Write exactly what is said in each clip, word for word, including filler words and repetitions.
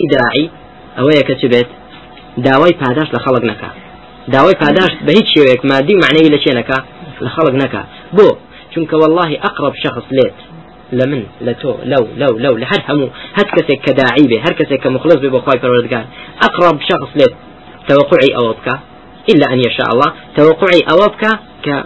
داعي أويا كتبت داوي باداش لخلق نكا داوي باداش بهيج شويك مادي معنوي لشينكا لخلق نكا بو چونك والله أقرب شخص ليت لمن لتو لو لو لو لحد همو هركسك كداعي به هركسك كمخلص به بخواي پروردگار أقرب شخص ليت توقعي أوبك إلا أن يشاء الله توقعي أوبك ك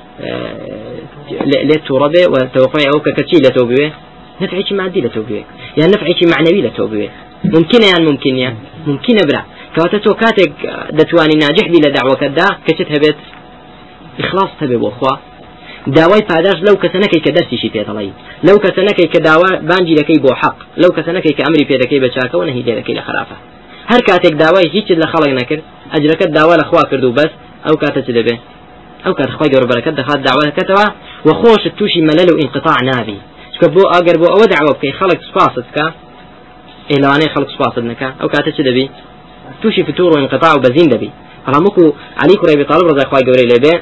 لتوربه وتوقعي أوبك كشي لتوبه نفعي مادي لتوبه يعني نفعي معنوي لتوبه ممكن يعني ممكن يعني ممكن برا كواتو كاتك دتواني ناجح بلا دعوة كدا كشتها بيت إخلاص تبي بأخوة داوي پاداش لو كسنكي كدرسي شي بيتلاي لو كسنكي كداوا بانجي لكي بو حق لو كسنكي كأمري بيدكي بچاكا ونهي ديركي لخرافة هر كاتك داوي هيك لخلق نكر أجرك الداوا لأخوة كردو بس أو كاتت دبه أو كات خوي جور بركة دخلت دعوة كتوا وخوش التوشي ملل وانقطاع نابي كبو أجر بو أو دعوة بكي خلق سباستك إلاني خلق سباستك أو كاتت دبي توشي فتور وانقطاع وبزين دبي رامكو علي كري بطالب رضا خوي جوري لبه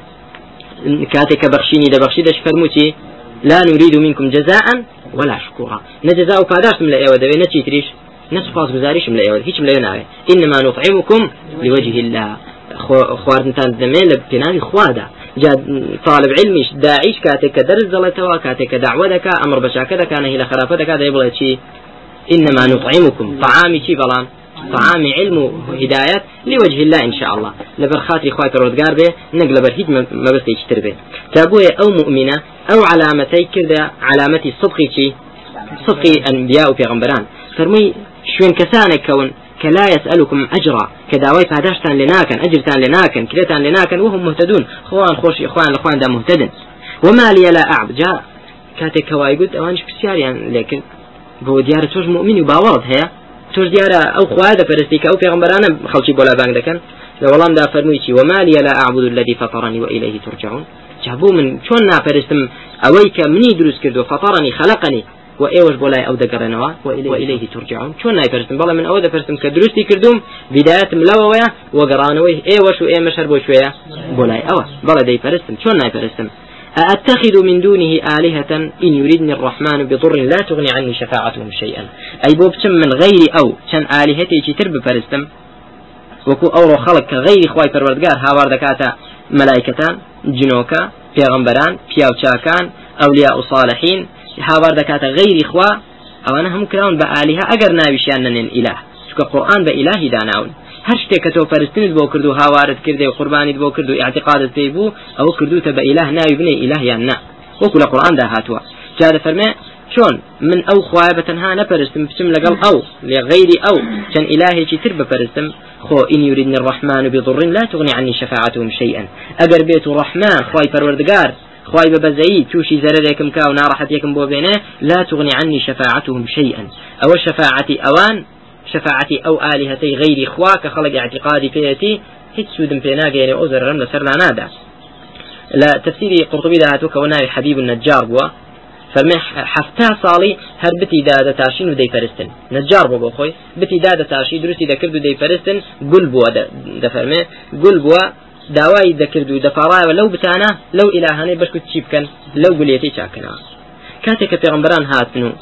كاتك بخشيني دبخشي دش فرموتي لا نريد منكم جزاء ولا شكورا نجزاء كاداش ملا ايوا دبي نتي تريش نسفاس گزاريش ملا ايوا هيك ملا ناوي انما نطعمكم لوجه الله خوارد تان دمين لبناوي خوادا جا طالب علميش داعيش كاتك درس زلتوا كاتك دعوتك امر بشاكدك انا هي خرافتك هذا يبغى شيء انما نطعمكم طعامي شي بلان طعام علم وهدايات لوجه الله إن شاء الله لبرخاتي إخوة رودقار به نقل برهيج ما بس يشتر به تابوه أو مؤمنة أو علامتي كذا علامتي صدقي شيء صدقي أنبياء وبيغمبران فرمي شوين كسانك كون كلا يسألكم أجرا كداوي فهداشتان لناكن أجرتان لناكن كلتان لناكن وهم مهتدون خوان خوش إخوان الأخوان دا مهتدن وما لي لا أعبد جاء كاتك كوايقود أوانش بسيار يعني لكن بو ديارة توج مؤمن وباورد هي توش ديارة أو خوادة فرستيك أو پیغمبرانا خلشي بولا بانك دكن لولام دا فرميشي وما لي لا أعبد الذي فطرني وإليه ترجعون جابو من شون نافرستم أويك مني دروس كردو فطرني خلقني وإيوش بولاي أو دقرنوا وإليه ترجعون شون نافرستم بلا من أو دفرستم كدروستي كردوم بداية ملووية وقرانويه إيوش وإيه مشهر بوشوية بولاي أو بلا دي فرستم شون نافرستم أأتخذ من دونه آلهة إن يريدني الرحمن بضر لا تغني عني شفاعتهم شيئا أي بوبتم من غير أو كان آلهتي ترب فرستم وكو أورو خلق غير خواي پروردگار هاوار دكاتا ملائكتان جنوكا پیغمبران پیاوچاکان أولياء صالحين هاوار دكاتا غير خوا أو أنا هم كراون بآلهة أجر ناويشان نن إله شكا قرآن بإلهي داناون هر شتێک کە تۆ پەرستنت بۆ کرد و هاوارت کردێ و قوربانیت بۆ کرد و اعتقادت پێی بوو ئەوە کردوتە بە ئیله ناوی بنێ ئیلهیان نا وەکو لە قورئاندا هاتووە جا دەفەرمێ چۆن من ئەو خوایە بەتەنها نەپەرستم بچم لەگەڵ ئەو لغەیری ئەو چەند ئیلهێکی تر بپەرستم خۆ ئین یوریدنی الرحمن بضر لا تغني عني شفاعتهم شيئا ئەگەر بێت و ڕەحمان خوای پەروەردگار خوای بەبەزەیی تووشی زەرەرێکم کا و ناڕەحەتێکم بۆ بێنێ لا تغني عني شفاعتهم شيئا ئەوە شەفاعەتی ئەوان شفاعتي أو آلهتي غير خواك خلق اعتقادي فيتي هيت سودم فيناك يعني أوزر رمنا سرنا نادا لا تفسيري قرطبي دهاتوك وناوي حبيب النجار بوا فرمح حفتا صالي هر بتي دادة تاشين ودي فرستن نجار بوا خوي بتي دادة تاشي درسي دا كردو دي فرستن قل بوا دا فرمه قل بوا داواي دا كردو دا فراي ولو بتانا لو إلهاني بشكو تشيب كان لو قليتي شاكنا كاتك پیغمبران هاتنو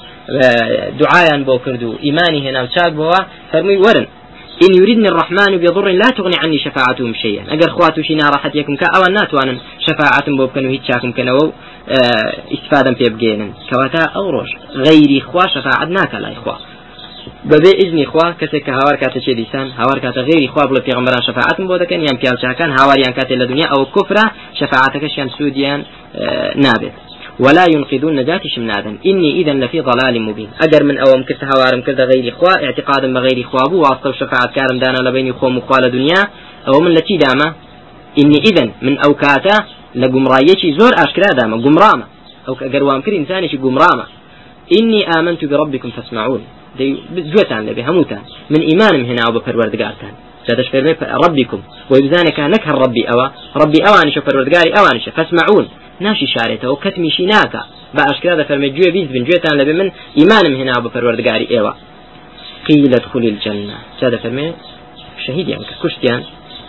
دعاء بو كردو إيماني هنا وشاك بوا فرمي ورن إن يريدني الرحمن بضر لا تغني عني شفاعتهم شيئا أجر خواتو شينا راحت يكم كأو الناتوانا شفاعة بو كانوا هيتشاكم كانوا اه استفادا في بجينا كواتا أوروش غيري خوا شفاعتناك لا إخوا ببي إذن إخوا كسك هوار كاتا شي لسان هوار كاتا غيري إخوا بلا في غمران شفاعة بو دكان يام كيال شاكان هوار يان كاتا لدنيا أو كفرة شفاعتك شيان سوديان اه نابت ولا ينقذون نجاتش من آدم إني إذا لفي ضلال مبين أجر من أوم كرت هوارم كرت غير إخوة اعتقادا بغير إخوة أبو واسطة وشفاعة كارم دانا لبين إخوة مخوة دنيا أو من التي داما إني إذا من أوكاتا لقمرايتي زور أشكرا داما قمرامة أو أجر وامكر إنساني شي قمرامة إني آمنت بربكم فاسمعون دي جوتان لبي هموتان من إيمانهم هنا أو بفروردقارتان جادش فرمي ربكم ويبزانك نكهر ربي أوا ربي أوانش وفروردقاري أوانش فاسمعون ناشي شارته وكتمي شيناكا بأشكال هذا فرمي جوه بيز بن جوه تان لبي من إيمانهم هنا بفروردقاري إيوا قيل ادخل الجنة هذا فرمي شهيد يعني كشتيان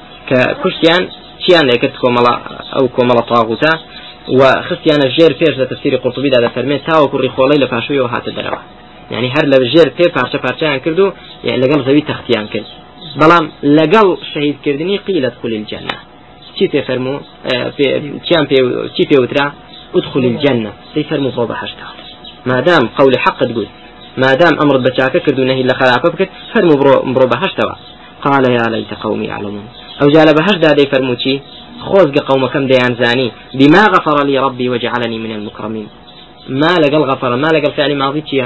كشتيان شيان ليكت كوملا أو كوملا طاغوتا وخستيان الجير فيش ذا تفسير قرطبي هذا فرمي تاو كوري خولي لفاشوي وهات الدلوة يعني هر لبجير في بارشة بارشة كردو يعني لقل زوي تختيان كرد بلام لقل شهيد كردني قيل ادخل الجنة شي تفرمو في شام في شي في وترا ادخل الجنة تفرمو فوق حشتا ما دام قول حق تقول ما دام أمر بشاكة كردو نهي لخلافة بكر فرمو برو برو بحشتا قال يا ليت قومي يعلمون أو جال بهش دادي فرموتي خوزق قوم كم ديان زاني بما غفر لي ربي وجعلني من المكرمين ما لقل غفر ما لقل فعل ماضي تيا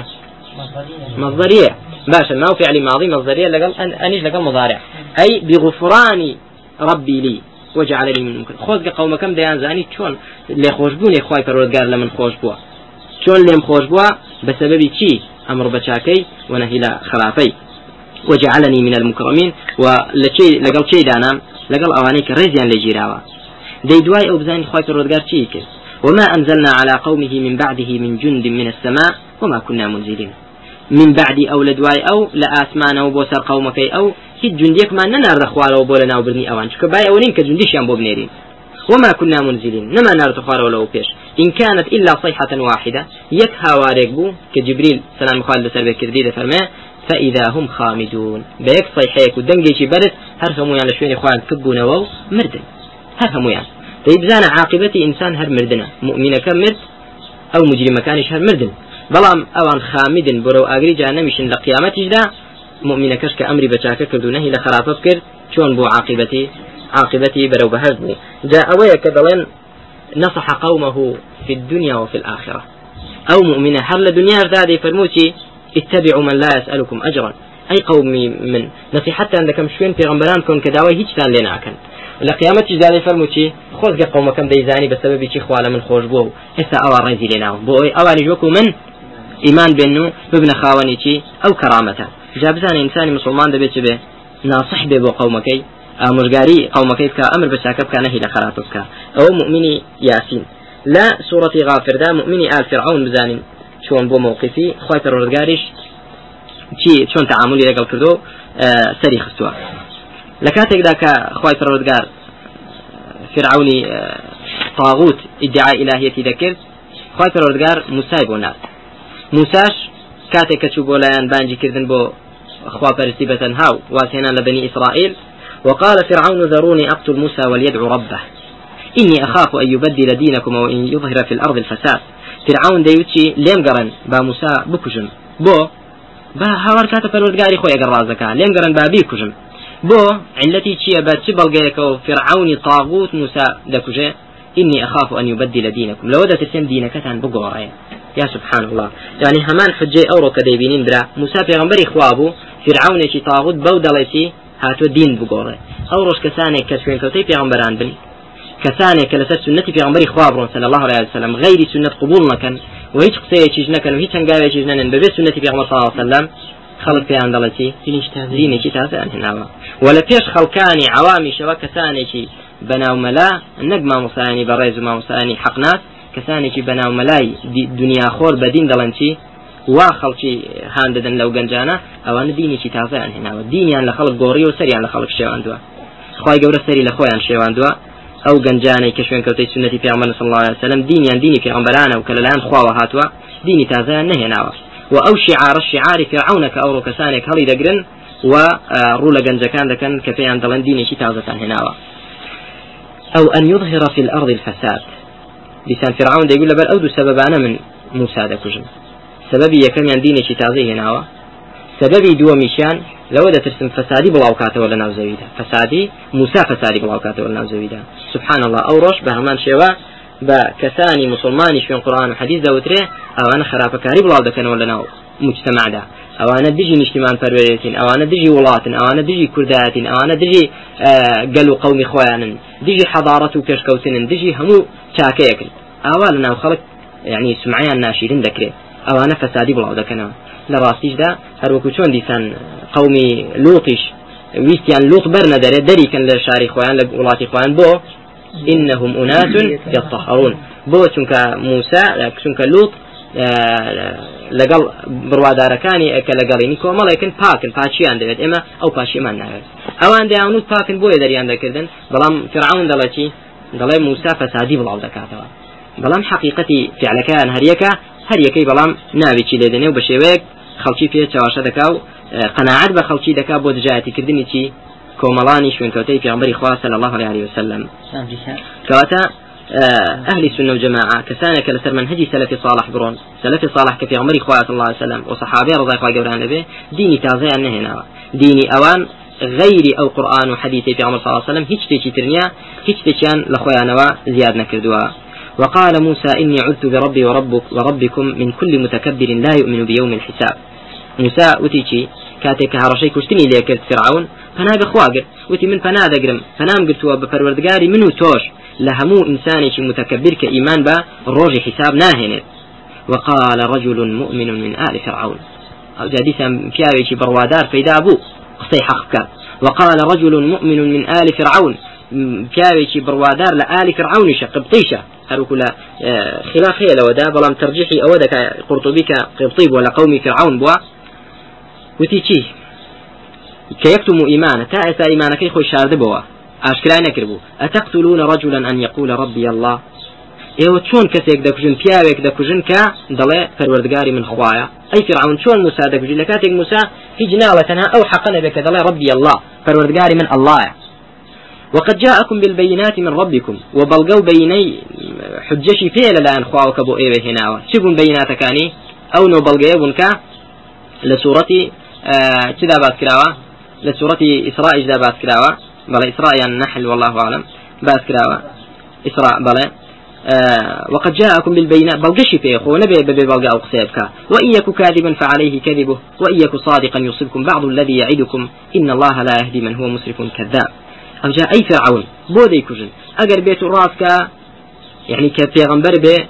مصدرية باشا ما هو فعل ماضي مصدرية لقل أن أنيش لقل مضارع أي بغفران ربي لي وجعلني من المكرمين خوزق قوم كم ديان زاني شون اللي خوشبوني إخواي فرودقار لمن خوشبوا شون اللي مخوشبوا بسبب تي أمر بشاكي ونهي خلافي وجعلني من المكرمين ولشي لقل شيء دانا لقل أوانيك رزيان لجيراوا دي دواي أو بزاني خواهي الرودقار شيك وما أنزلنا على قومه من بعده من جند من السماء وما كنا منزلين من بعد أو لدواي أو لآسمان أو بوسر قومك أو هي جنديك ما ننار دخوال وبولنا وبرني أوان شكو باي أولين كجنديش ينبو بنيرين وما كنا منزلين نما نار تخوار ولو بيش إن كانت إلا صيحة واحدة يكها وارقبو كجبريل سلام خالد سربي كذريدة فرماه فإذا هم خامدون بيك صيحيك ودنجيشي برد هرهمو يعني شوين إخوان كبونا وو مردن هرهمو يعني طيب زانا عاقبتي إنسان هر مردنا مؤمنة كمرد أو مجرم كانش هر مردن بلام أوان خامدن برو أغري جانا مشن لقيامتي دا مؤمنة كشك أمري بچاكا كردونه لخرافة بكر شون بو عاقبتي عاقبتي برو بهرد بو جاء ويك دلين نصح قومه في الدنيا وفي الآخرة أو مؤمنة هر لدنيا ارتادي فرموتي اتبعوا من لا يسألكم أجرا أي قومي من نصيحة عندكم شوين في غنبرانكم كداوي هيج ثان لنا كان لقيامة جزالي فرموتي خوز قومكم ديزاني بسبب شي خواله من خوش بو هسا أوار رزي لنا بو أوار يجوكو من إيمان بأنه بابن خاونيتي أو كرامته جابزان إنسان مسلمان دبيت به ناصح به بو قومكي مجاري قومكي كأمر بشاكب كان هي لخراتك أو مؤمني ياسين لا سورة غافر دا مؤمني آل فرعون بزانين شون بو موقفي خواهي فرورگارش چی شون تعاملی لگل کردو اه سری خستوا لكاتك داك خواهي فرورگار فرعوني اه طاغوت ادعاء الهيتي ذكر خواهي فرورگار موسى بونات موساش كاتك كتشو بولايان بانجي كردن بو خوا پرستي هاو واسهنا لبني إسرائيل وقال فرعون ذروني أقتل موسى وليدعو ربه إني أخاف أن يبدل دينكم وإن يظهر في الأرض الفساد فرعون ديوتشي ليم قرن با موسى بكجم بو با هاور كاتا فرودگاري خويا قرازكا ليم قرن با بيكجم بو علتي تشي باتشي بلغيكو فرعوني طاغوت موسى دكجي إني أخاف أن يبدل دينكم لو دا تسم دينك تان بقوري يا سبحان الله يعني همان حجي أورو كديبينين برا موسى پیغمبري خوابو فرعوني تشي طاغوت بودلسي هاتو دين بقوري أوروش كساني كسوين كوتي پیغمبران بني كساني كلسات سنتي في عمري خوابرون صلى الله عليه وسلم غير سنة قبولنا كان وهيج قصية تجنا كان وهيج تنقاوي تجنا ببيت سنتي في عمر صلى الله عليه وسلم خلق في عند الله شيء ديني شيء تاسع هنا ولا فيش خلقاني عوامي شبكة ثاني شيء بناو ملا النجمة مصاني بريز ما مصاني حقناس كساني شيء بناو ملاي دنيا خور بدين دلنتي واخل شيء هانددن لو جنجانا أو أنا ديني شيء تاسع هنا وديني عن لخلق جوري وسري عن لخلق شيوان دوا خواي جور سري لخوي عن شيوان دوا أو جنجاني كشوين كوتي سنة في عمر صلى الله عليه وسلم ديني عن ديني في عمرانا وكلالان خوا هاتوا ديني تازا نهي ناوا وأو شعار الشعار فرعون كأورو كسانك هلي دقرن ورولا جنجكان دكان كفي عن دلان ديني شي تازا هناوا أو أن يظهر في الأرض الفساد لسان فرعون يقول بل أودو سبب أنا من موسى دكوجن سببي يكم عن ديني شي تازا هناوا سببي دو ميشان لو دا ترسم فسادي بلاوكاته ولا ناوزويدا فسادي موسى فسادي بلاوكاته ولا ناوزويدا سبحان الله او روش بهمان شوا بكساني مسلماني في القرآن وحديث داوتري او انا خرافكاري بلاو دكن ولا ناو مجتمع دا او انا دجي نجتمان فرويتين او انا دجي ولاتن او انا دجي كرداتين او انا دجي آه قالوا قومي خوانن دجي حضارة وكشكوتن دجي همو شاكيكن اوالنا وخلق يعني سمعيان ناشرين ذكري او انا فسادي بلاو دكن لراستيش دا هر وكو چون ديسان قومي لوطش ويستيان لوط برنا داري داري كان لشاري خوان لولاتي خوان بو إنهم أناس يطهرون بو چونك موسى چونك لوط لقل بروادار كاني كلقليني كوما لكن باكن باشيان دبت إما أو باشي من نعرف أوان دي عنود باكن بو يدريان دكردن بلام فرعون دلتي دلي موسى فسادي بلعو دكاتوا بلام حقيقتي فعل كان هريكا هريكي بلام نابي چي لدني وبشيوك خەڵکی پێ چاوەشە دەکا و قەناعەت بە خەڵکی دەکا بۆ دژایەتی کردنی چی کۆمەڵانی شوێنکەوتەی پێغەمبەری خوا صلی الله عليه وسلم کەواتە أهل السنة والجماعة كسانك لسر منهجي سلف صالح برون سلف صالح كفي عمر إخوة صلى الله عليه وسلم وصحابي رضي الله عنهم به ديني تازي أنهنا ديني أوان غير أو قرآن وحديثي في عمر صلى الله عليه وسلم هيك تيجي ترنيا هيك تيجان لخويا نوا زياد نكردوا. وقال موسى إني عذت بربي وربك وربكم من كل متكبر لا يؤمن بيوم الحساب. موسى وتيجي كاتك هرشي كشتني ليكرت فرعون فناق خواقر وتي من فناد أقرم فنام قلتوا بفروردقاري منو توش لهمو إنساني متكبر كإيمان با الروج حساب ناهنت. وقال رجل مؤمن من آل فرعون أو جاديثا فيها بروادار فإذا أبو قصي حقك. وقال رجل مؤمن من آل فرعون فيها بروادار لآل فرعون قبطيشة هل كل خلافية لو دا بلام ترجيحي أودك قرطبيك قبطيب ولا قوم فرعون بوا وتيجي كيكتم إيمانه تأتى إيمانك يخوي شارد بوا أشكال نكربو أتقتلون رجلا أن يقول ربي الله إيوه شون كسيك دكوجن بياوك دكوجن كا دلي فروردقاري من خوايا أي فرعون شون موسى دكوجن لكاتك موسى في جنالتنا أو حقنا بك دلي ربي الله فروردقاري من الله. وقد جاءكم بالبينات من ربكم وبلغوا بيني حجشي فعلا لا أنخوا وكبو إيوه هنا شبون بيناتكاني أو نو بلغيبون كا لسورة كذا بات كراوة لسورة إسراء جدا بات كراوة بلا إسراء يعني النحل والله أعلم بات كراوة إسراء بلا آه وقد جاءكم بالبينات بلغشي في أخو نبي ببي بلغ أو قصيبك وإن يك كاذبا فعليه كذبه وإن يك صادقا يصبكم بعض الذي يعدكم إن الله لا يهدي من هو مسرف كذاب. أو جاء أي فرعون بودي كجن أجر بيت الراسك يعني كبيغمبر به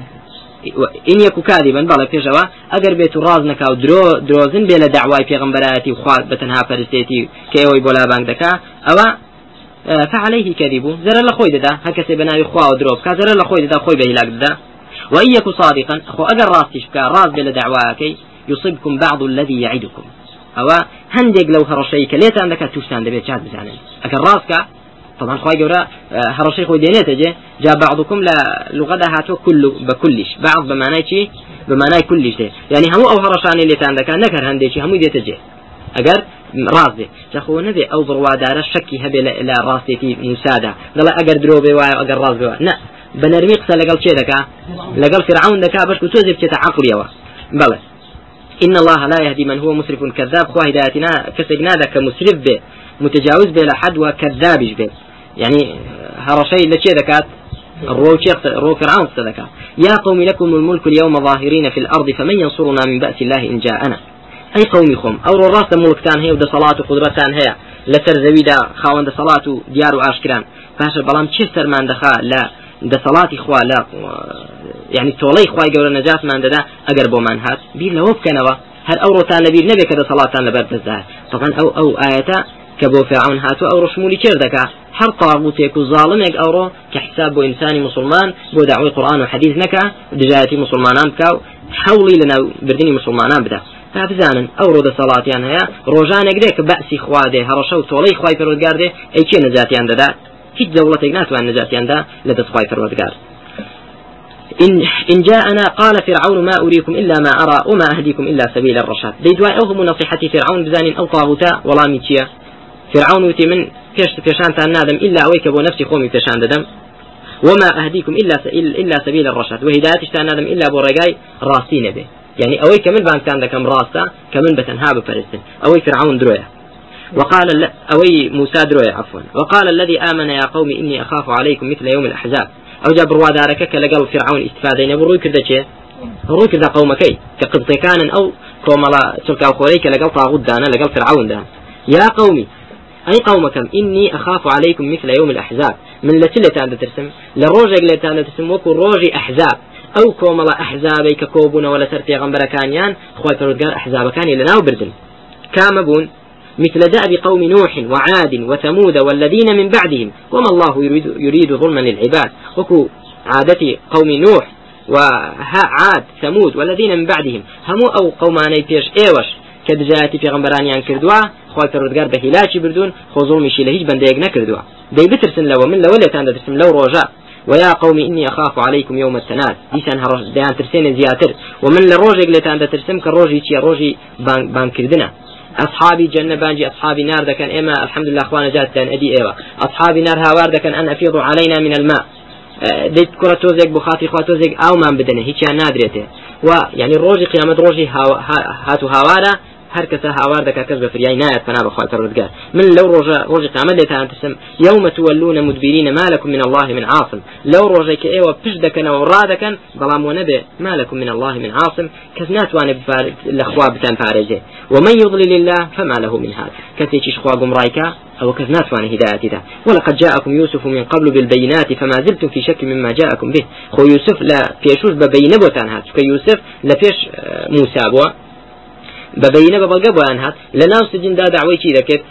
إن يكو كاذبا بلا بيجوا أجر بيت الرازنك أو درو دروزن بلا دعوة بيغمبراتي وخوات بتنها فرستي كيوي بولا بانك أو فعليه كذبه زر الله خوي ده هكذا بنا يخوا ودروب كزر الله خوي ده خوي بهلاك ده. وإن يكو صادقا أخو أجر راسك راز بلا دعوة يصيبكم بعض الذي يعدكم أو هندق لو هرشيك ليت عندك توستان دبيت شاد بزعلان أكن راسك طبعا خواي جورا هرشيك ودينيت جه جاء بعضكم للغة هاتو كل بكلش بعض بمعنى شيء بمعنى كلش ده يعني هم أو هرشاني اللي عندك نكر هنديشي هم يديت جه أجر راسه تخو نبي أو بروادار الشكي هبي لا راسي في مساعدة لا أجر دروبي واي أجر راس بوا لا بنرمي قصة لقال شيء دكا لقال فرعون دكا باش كتوزب شيء تعقل يوا بلى إن الله لا يهدي من هو مسرف كذاب خوا هدايتنا كسجنا ذاك مسرف به متجاوز به لحد وكذاب به يعني هرشي لشيء ذكات الرو شيخ الرو فرعون صدقة. يا قوم لكم الملك اليوم ظاهرين في الأرض فمن ينصرنا من بأس الله إن جاءنا. أي قوم خم أو الراس ملك تان هي وده صلاة وقدرة تان هي لسر زويدا خاوند صلاة ديار وعشكران فهش بلام تشتر من دخا لا ده صلاة إخوة لا يعني تولي إخوة جور النجاة من ده أقربوا من هات بير لو بكنوا هل أورو تان نبي نبي كده صلاة تان لبرد الزهر طبعا أو أو آية كبو فرعون هاتو أو رشمولي كردك هر طاغوتك وظالمك أورو كحساب إنساني مسلمان بو دعوي قرآن وحديث نكا دجاتي مسلمانان بكاو حولي لنا برديني مسلمانان بدا فبزانا أورو ده صلاة يعني هي روجانك ديك بأسي خواده هرشو تولي إخوة فرودقار ده أي شيء نجاتي عند ده هيج دولتك ناتو عن نجاتي عند ده لدى إخوة فرودقار. إن, إن جاءنا قال فرعون ما أريكم إلا ما أرى وما أهديكم إلا سبيل الرشاد. ديدواء أوهم نصيحتي فرعون بزان أو طاغوتا ولا ميتيا فرعون وتي من فيش فيشان تنادم إلا أويك أبو نفسي قومي فيشان ددم وما أهديكم إلا إلا سبيل الرشاد وهدايتش تنادم إلا أبو رجاي راسين به يعني أوي كمن بانك عندك أم راسة كمن بتنهاب فرسن أوي فرعون درويا. وقال أوي موسى درويا عفوا. وقال الذي آمن يا قوم إني أخاف عليكم مثل يوم الأحزاب. أو جاب روادارك كلقل فرعون استفادين بروي كذا شيء بروي كذا قومكي كقبطي كان أو كوملا سلك أو خوريك لقل طاغوت دانا لقل فرعون دان. يا قومي أي قومكم إني أخاف عليكم مثل يوم الأحزاب من لتلة عند ترسم لروجك اللي عند ترسم وكو روجي أحزاب أو كوملا أحزابي ككوبون ولا سرتي غنبرة كانيان خوي فرودقار أحزاب كاني لنا وبردن كامبون مثل دأب قوم نوح وعاد وثمود والذين من بعدهم وما الله يريد, يريد ظلما للعباد وكو عادتي قوم نوح وعاد ثمود والذين من بعدهم همو أو قوماني بيش إيوش كدجاتي في غنبرانيان كردوا خوي فرودقار بهلاشي بردون خو ظلمي شي لهيج بنديق نكردوا دي بترسن لو من لو اللي تاند ترسم لو روجا ويا قوم إني أخاف عليكم يوم التناد ديسان هرج ديان ترسين زياتر ومن لروجك لتان ترسم كروجي تي روجي بان بان كردنا أصحابي جنة بانجي أصحابي نار دكان إما الحمد لله أخوانا جاتان أدي إيوا أصحابي نار هاوار دكان أن أفيضوا علينا من الماء ديت كرة توزيك بخاطي خوا توزيك أو ما بدنا هيك نادرته ويعني روجي قيامة روجي هاتو هاوارا هر کس هاوار دکا کس بفریای نایت فنا بخوای پروردگار من لو روجا روجا قیامت لیتا تسم يوم تولون مدبرين ما لكم من الله من عاصم لو روجا كأيوة بش دكن ورادكن ظلام ونبي ما لكم من الله من عاصم كسنات وان الاخوة بتان فارجه ومن يضلل الله فما له من هذا كتيش اخوة قمرايكا أو كذنات وان هدايته ولقد جاءكم يوسف من قبل بالبينات فما زلتم في شك مما جاءكم به خو يوسف لا فيشوف ببين بوتان هات يوسف لا فيش موسى بوا ببينه ببلغ بيانات لناو سجن دا دعوي شي ذكر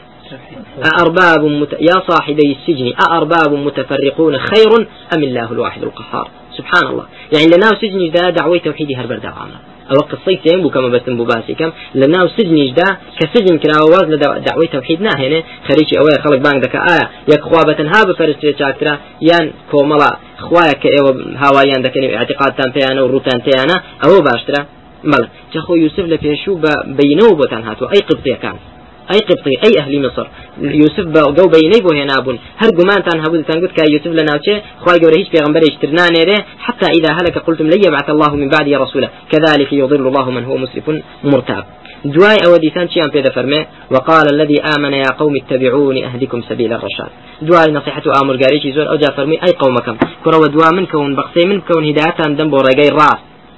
أأرباب مت... يا صاحبي السجن أأرباب متفرقون خير أم الله الواحد القهار سبحان الله يعني لناو سجن دا دعوي توحيدي هربر دعوانا أو قصيت ينبو كما بسم بباسي كم لناو سجن دا كسجن كنا واز لدعوي توحيدنا هنا خريجي أوي خلق بانك دكا آية يك خوابة هاب فرستي شاكرا يان كوملا خوايا كأيو هوايان دكني اعتقاد تان تيانا وروتان تيانا أو باشترا مالا جاخو يوسف لفيشو بينو بوتان هاتو أي قبطي كان أي قبطي أي أهل مصر يوسف بقو بيني بو هنابون هر قمان تان هبود تان قلت كا يوسف لناوشي خواهي قوله هيش بيغنبري اشترنا نيره حتى إذا هلك قلتم لن يبعث الله من بعد يا رسوله كذلك يضل الله من هو مسرف مرتاب دواي أوديثان شيئا بيدا فرمي وقال الذي آمن يا قوم اتبعوني أهدكم سبيل الرشاد دواي نصيحة آمر قاريشي زور أو جا فرمي أي قومكم كروا دوا من كون بقسي من كون هدايتان دنبو رقاي الراس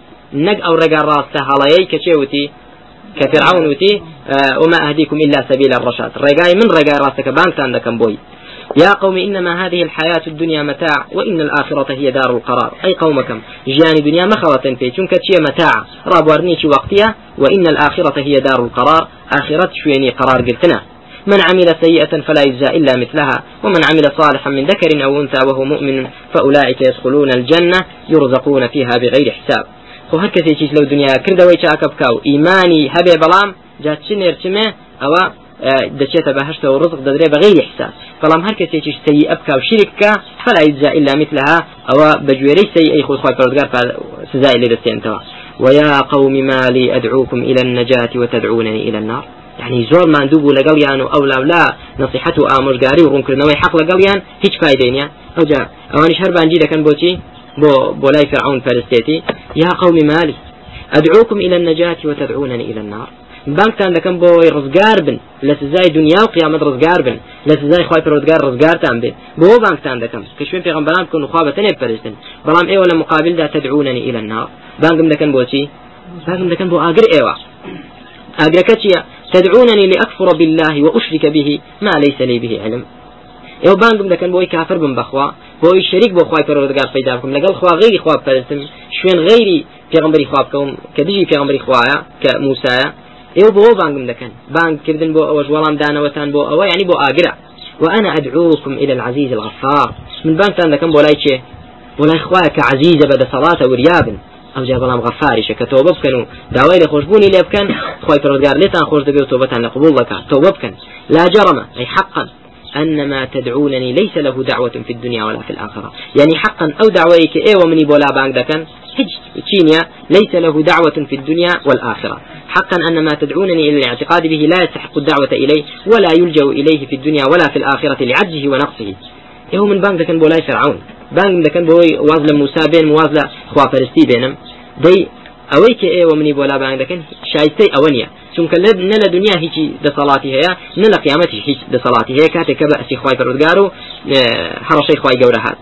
نق أو رجع راسته هلايي كشيوتي كفرعون وتي آه وما أهديكم إلا سبيل الرشاد رجاي من رجع راسك بانك عندكم بوي يا قوم إنما هذه الحياة الدنيا متاع وإن الآخرة هي دار القرار أي قومكم جاني دنيا مخوة في چونك تشي متاع راب ورنيش وقتها وإن الآخرة هي دار القرار آخرة شويني قرار قلتنا من عمل سيئة فلا يجزى إلا مثلها ومن عمل صالحا من ذكر أو أنثى وهو مؤمن فأولئك يدخلون الجنة يرزقون فيها بغير حساب خو هر کسی چیز لو دنیا کردوی چه اکبکاو ایمانی هبه بلام جات چنیر چمه او دچیت بهشت و رزق ددره بغیر احساس بلام هر کسی چیز سیء ابکاو شرک فلا يجزى الا مثلها او بجویری سیء خود خواهی پروردگار سزای لدستین توا ويا قوم ما لي ادعوكم الى النجاة وتدعونني الى النار يعني زور ما ندوبو لقليان او لا لا نصيحته امرجاري ورونكرنوي حق لقليان هیچ فايدينيا او جا اواني شربان جيدا كان بوتي بو بولاي فرعون فرستيتي يا قوم مالي أدعوكم إلى النجاة وتدعونني إلى النار بانكتان لكم بوي رزقار بن لسزاي دنيا وقيامة رزقار بن لسزاي خواهي فرزقار رزقار تان بن بو بانكتان لكم كشوين في غنبرام كنوا خوابة تنب فرستن برام ايه ولا مقابل دا تدعونني إلى النار بانكم لكم بوتي بانكم لكم بو آقر ايوا آقر كتيا تدعونني لأكفر بالله وأشرك به ما ليس لي به علم يو بانكم لكن بوي كافر بن بخوا بوي شريك بو خواي پروردگار پیدا بكم لقل خوا غيري خوا پرستم شوين غيري پیغمبري خوا بكم كدجي پیغمبري خوايا كموسى يو بو بانكم لكن بانك كردن بو اوج ولام دانا وتان بو او يعني بو اقرا وانا ادعوكم الى العزيز الغفار من بانكتان لكن بولاي چه بولاي خوايا كعزيزه بدا صلاه ورياب او جاب لام غفاري شكتوبه بكنو داوي لخوشبوني لبكن خواي پروردگار لتان خوش دبي توبتان قبول لك توبه بكن لا جرم اي حقا أن ما تدعونني ليس له دعوة في الدنيا ولا في الآخرة يعني حقا أو دعويك إيه ومني بولا بانك دكن حج تشينيا ليس له دعوة في الدنيا والآخرة حقا أن ما تدعونني إلى الاعتقاد به لا يستحق الدعوة إليه ولا يلجأ إليه في الدنيا ولا في الآخرة لعجزه ونقصه إيه من بانك دكن بولاي فرعون بانك دكن بوي وازل موسى بين موازل خوا فرستي بينهم دي أويك إيه ومني بولا بانك دكن شايستي أونيا چونکە نە لە دنیا هیچی دەسەڵاتی هەیە نە لە قیامەتی هیچ دەسەڵاتی هەیە کاتێک کە بەعسی خوای پەروەردگار و هەڕەشەی خوای گەورە هات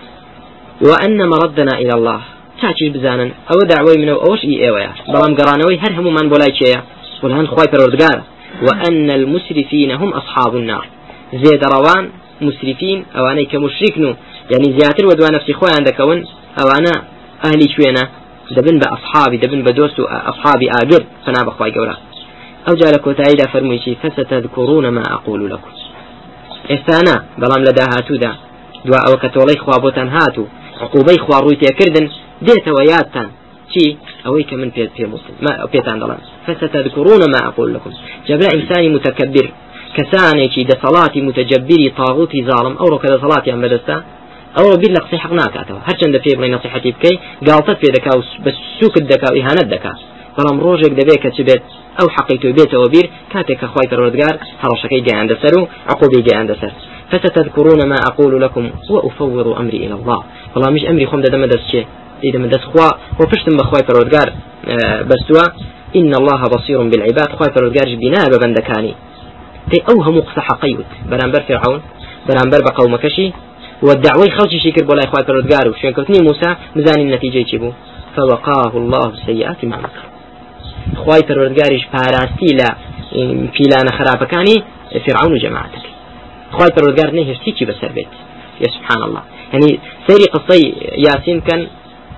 وأن مردنا إلى الله تاچیش بزانن ئەوە داوای منە و ئەوەش ئی ئێوەیە بەڵام گەڕانەوەی هەر هەمومان بۆ لای چێیە بۆ لایەن خوای پەروەردگارە وأن المسرفين هم أصحاب النار زێدەڕەوان مسرفين ئەوانەی کە مشرکن و یعنی زیاتر وەدوا نەفسی خۆیان دەکەون ئەوانە ئەهلی کوێنە دەبن بە ئەصحابی دەبن بە دۆست و ئەصحابی ئاگر فنا بەخوای گەورە أو جالك وتعيدا فرميشي فستذكرون ما أقول لكم إستانا بلام لداهاتو دا دواء وكتولي خوابوتان هاتو عقوبي خوارويتي كردن ديت وياتان شي أويك من في في مسلم ما بيتان دلان فستذكرون ما أقول لكم جبلا إنساني متكبر كساني شي دا صلاتي متجبري طاغوتي ظالم أو ركض صلاتي أم بدستا أو بير لقصي حق ناكاته هرچند في بلي نصيحتي بكي قالت في دكا بس سوك الدكا إهانة دكا بلام روجك دبيك تبت أو حقيته بيت وبير كاتك أخوي الردقار هرشكي جاء عند سرو عقوبي جاء عند سر فستذكرون ما أقول لكم وأفوض أمري إلى الله والله مش أمري خم ده مدرس شيء إذا مدرس خوا وفشتم بخوي الردقار أه بس إن الله بصير بالعباد خوي الردقار بناء ببندكاني تي أوهم قصح قيود برانبر فرعون برانبر بقوم كشي والدعوة خلشي شكر بولا إخوة الردقار وشين كوتني موسى مزاني النتيجة يجيبو فوقاه الله سيئات ما مكر إخوة الردقارش باراستي لا فيلان خرابكاني فرعون وجماعتك إخوة الردقار نهر تيجي بسر بيت يا سبحان الله يعني سيري قصي ياسين كان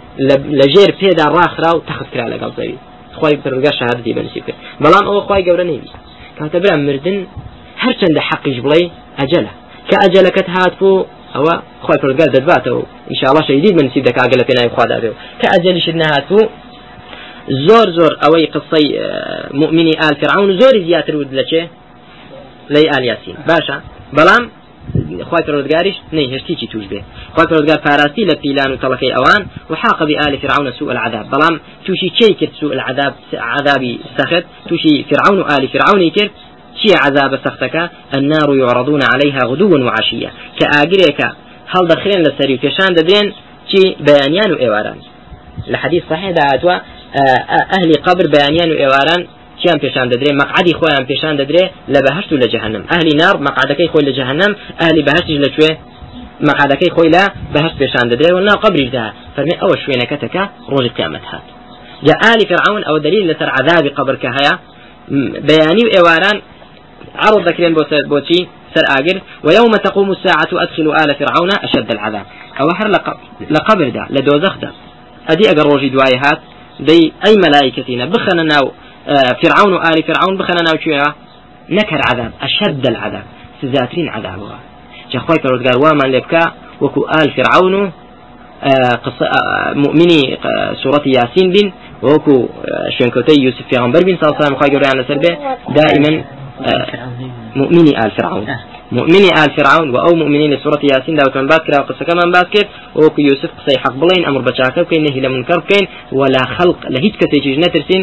لجير بيدا راخرا وتخذ كرا لقل زوي إخوة الردقار شهادتي بنسيب بلان أو إخوة قوراني بي كاتبرا مردن هرچند حق جبلي أجله كأجلك هاتفو هو خوي فرقال دباته إن شاء الله شيء جديد من سيدك عقله فينا يخوض هذا كأجل شدنا هاتفو زور زور أوي قصي مؤمني آل فرعون زور زياتر ودلشه لي آل ياسين باشا بلام خوي فرقالش نه هشتي توش به خوي فرقال فارسي لبيلان وطلقي أوان وحاق بآل فرعون سوء العذاب بلام توشي شيء سوء العذاب عذابي سخط توشي فرعون وآل فرعون يكر شي عذاب سختك النار يعرضون عليها غدوا وعشية كآجرك هل دخلين للسري فشان دبين شي بيانيان وإيواران الحديث صحيح دعاتوا أهل قبر بيانيان وإيواران شي أم فشان ددري مقعدي خوي أم فشان ددري لبهشت لجهنم أهل نار مقعدكي خوي لجهنم أهل بهشت لشوي مقعدكي خوي لا بهشت فشان ددري والنار قبر ده فرمي أول شوي نكتك روج قيامتها جاء آل فرعون أو دليل لسر عذاب قبرك هيا بياني وإيواران عرض ذكرين بوتي سر آجر ويوم تقوم الساعة أدخل آل فرعون أشد العذاب أو حر لقبر ده لدوزخ ده أدي أجر روجي دوايهات دي أي ملائكتنا بخنا ناو فرعون وآل فرعون بخنا ناو شوية نكر عذاب أشد العذاب سزاترين عذابها جاخوي فرود قال وما لبكا وكو آل فرعون مؤمني سورة ياسين بن وكو شنكوتي يوسف في غنبر بن صلى الله عليه وسلم خايقوا عن سربه دائما مؤمني آل فرعون مؤمني آل فرعون وأو مؤمنين لسورة ياسين داو كان باكرا وقصة كمان باكر وكو يوسف قصي حق بلين أمر بشاكر كين نهي لمنكر كين ولا خلق لهيت كتيجي نترسين